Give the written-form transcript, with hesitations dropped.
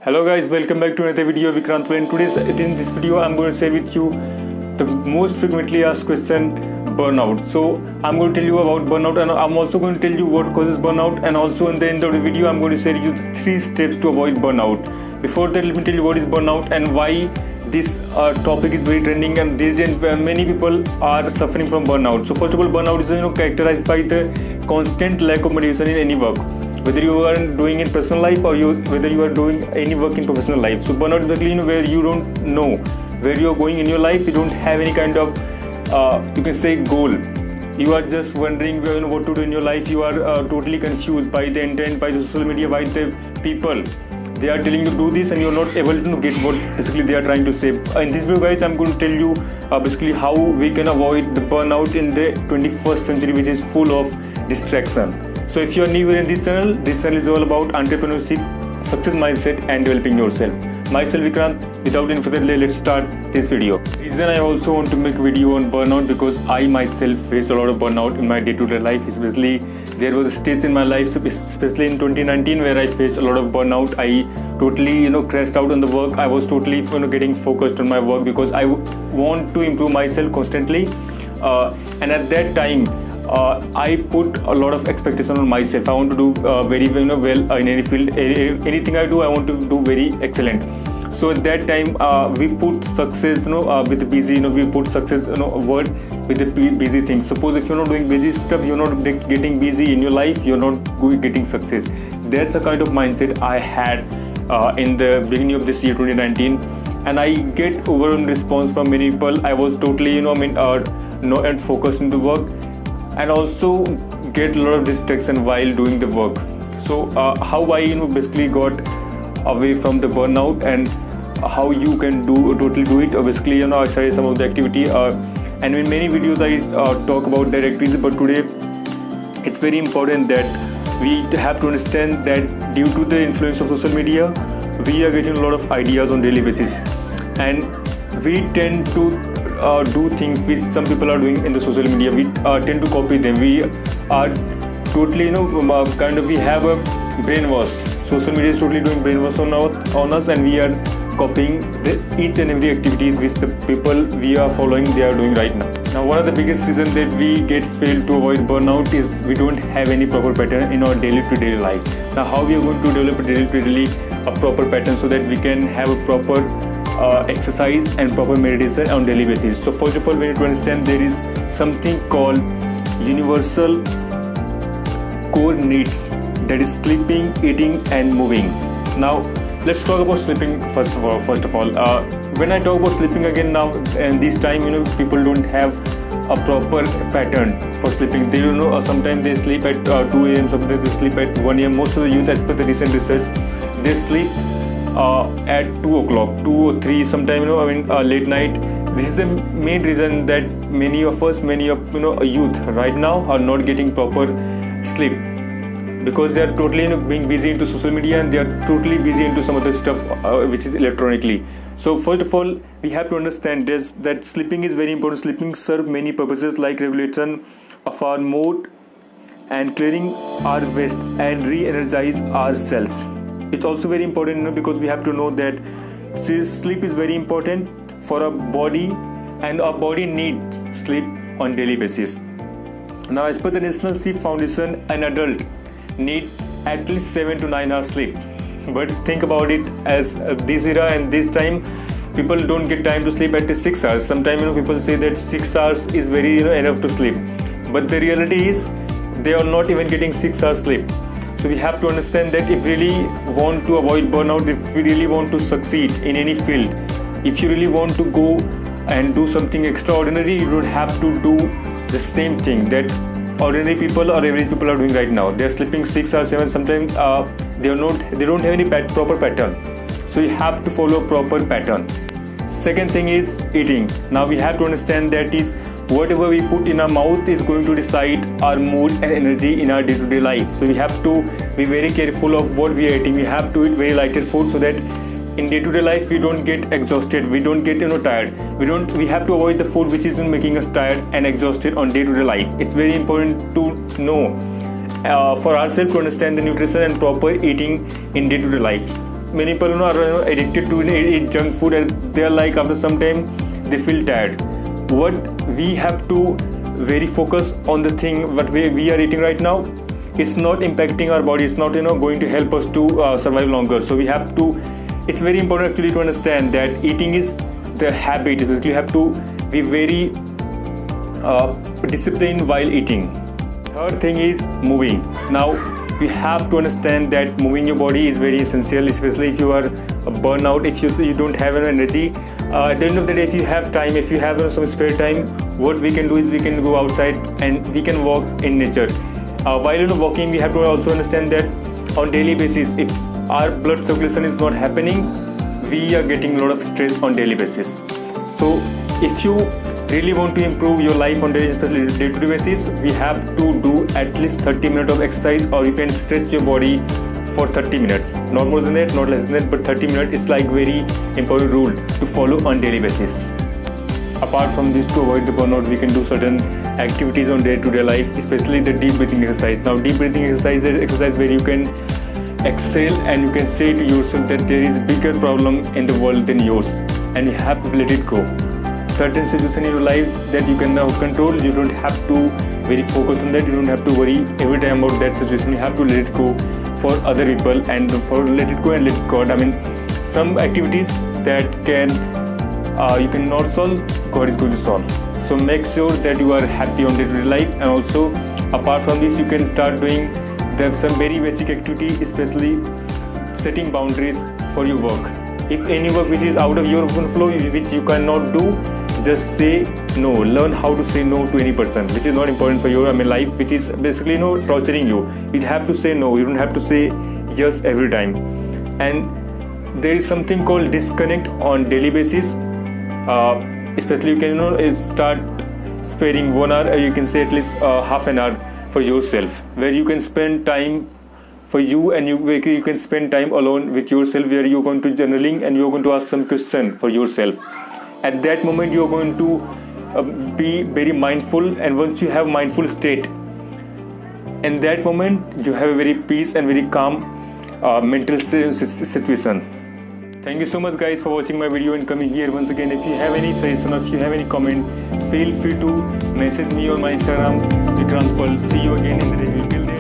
Hello guys, welcome back to another video of Vikrant. In this video I'm going to share with you the most frequently asked question, burnout. So I'm going to tell you about burnout, and I'm also going to tell you what causes burnout, and also in the end of the video I'm going to share you the 3 steps to avoid burnout. Before that, let me tell you what is burnout and why this topic is very trending, and these days many people are suffering from burnout. So first of all, burnout is characterized by the constant lack of motivation in any work, whether you are doing in personal life or whether you are doing any work in professional life. So burnout is basically where you don't know where you are going in your life. You don't have any kind of you can say goal. You are just wondering what to do in your life. You are totally confused by the intent, by the social media, by the people. They are telling you to do this and you are not able to get what basically they are trying to say. In this video guys, I'm going to tell you basically how we can avoid the burnout in the 21st century, which is full of distraction. So if you are new here in this channel is all about entrepreneurship, success mindset and developing yourself. Myself Vikrant. Without any further delay, let's start this video. The reason I also want to make a video on burnout because I myself faced a lot of burnout in my day-to-day life. Especially there was a stage in my life, especially in 2019, where I faced a lot of burnout. I totally crashed out on the work. I was totally getting focused on my work because I want to improve myself constantly, and at that time I put a lot of expectation on myself. I want to do very well in any field. Anything I do, I want to do very excellent. So at that time we put success with busy, we put success word with the busy things. Suppose if you're not doing busy stuff, you're not getting busy in your life, you're not getting success. That's the kind of mindset I had in the beginning of this year 2019, and I get overwhelming response from many people. I was totally and focused into work, and also get a lot of distraction while doing the work. So how I basically got away from the burnout, and how you can totally do it. Basically I started some of the activity, and in many videos I talk about that activities, but today it's very important that we have to understand that due to the influence of social media, we are getting a lot of ideas on daily basis, and we tend to do things which some people are doing in the social media. We tend to copy them. We are totally we have a brainwash. Social media is totally doing brainwash on us, and we are copying each and every activities which the people we are following they are doing right now. Now one of the biggest reasons that we fail to avoid burnout is we don't have any proper pattern in our daily to daily life. Now how we are going to develop a proper pattern so that we can have a proper exercise and proper meditation on daily basis. So first of all, we need to understand there is something called universal core needs, that is sleeping, eating and moving. Now let's talk about sleeping first of all. When I talk about sleeping again now, and this time people don't have a proper pattern for sleeping. They sometimes they sleep at 2 a.m, sometimes they sleep at 1 a.m. Most of the youth, as per the recent research, they sleep at 2 o'clock, 2 or 3, sometimes late night. This is the main reason that many of youth right now are not getting proper sleep, because they are totally being busy into social media, and they are totally busy into some other stuff which is electronically. So first of all, we have to understand that sleeping is very important. Sleeping serves many purposes like regulation of our mood and clearing our waste and re-energize our cells. It's also very important because we have to know that sleep is very important for our body, and our body needs sleep on daily basis. Now as per the National Sleep Foundation, an adult need at least 7 to 9 hours sleep. But think about it, as this era and this time, people don't get time to sleep at least 6 hours. Sometimes people say that 6 hours is very enough to sleep, but the reality is they are not even getting 6 hours sleep. So we have to understand that if we really want to avoid burnout, if we really want to succeed in any field, if you really want to go and do something extraordinary, you don't have to do the same thing that ordinary people or average people are doing right now. They are sleeping 6 or 7. Sometimes they don't have any proper pattern. So you have to follow a proper pattern. Second thing is eating. Now we have to understand that is whatever we put in our mouth is going to decide our mood and energy in our day-to-day life. So we have to be very careful of what we are eating. We have to eat very lighter food so that in day-to-day life we don't get exhausted, we don't get tired. We have to avoid the food which is making us tired and exhausted on day-to-day life. It's very important to know for ourselves to understand the nutrition and proper eating in day-to-day life. many people are addicted to eat junk food, and they are like after some time they feel tired. What we have to very focus on the thing what we are eating right now. It's not impacting our body. It's not going to help us to survive longer. So we have to. It's very important actually to understand that eating is the habit. You have to be very disciplined while eating. Third thing is moving. Now you have to understand that moving your body is very essential, especially if you are burnout, if you don't have energy. At the end of the day, if you have time, if you have some spare time, what we can do is we can go outside and we can walk in nature. While walking, we have to also understand that on daily basis, if our blood circulation is not happening, we are getting a lot of stress on daily basis. So if you really want to improve your life on day-to-day basis, we have to do at least 30 minutes of exercise, or you can stretch your body for 30 minutes. Not more than that, not less than that, but 30 minutes is like very important rule to follow on daily basis. Apart from this, to avoid the burnout, we can do certain activities on day-to-day life, especially the deep breathing exercise. Now, deep breathing exercise is exercise where you can exhale and you can say to yourself that there is a bigger problem in the world than yours, and you have to let it go. Certain situations in your life that you can now control, you don't have to very focus on that, you don't have to worry every time about that situation. You have to let it go for other people, and for let it go and let God. I mean, some activities that can you cannot solve, God is going to solve. So make sure that you are happy on day-to-day life, and also apart from this, you can start doing some very basic activity, especially setting boundaries for your work. If any work which is out of your own flow, which you cannot do, just say no. Learn how to say no to any person which is not important for your life, which is basically torturing you. You have to say no. You don't have to say yes every time. And there is something called disconnect on daily basis. Especially you can start sparing 1 hour, or you can say at least half an hour for yourself, where you can spend time for you, and you can spend time alone with yourself, where you're going to journaling and you're going to ask some question for yourself. At that moment, you're going to be very mindful, and once you have mindful state, in that moment you have a very peace and very calm mental situation. Thank you so much guys for watching my video and coming here once again. If you have any suggestion or if you have any comment, feel free to message me on my Instagram, Vikrant Pal. See you again in the review. Till then.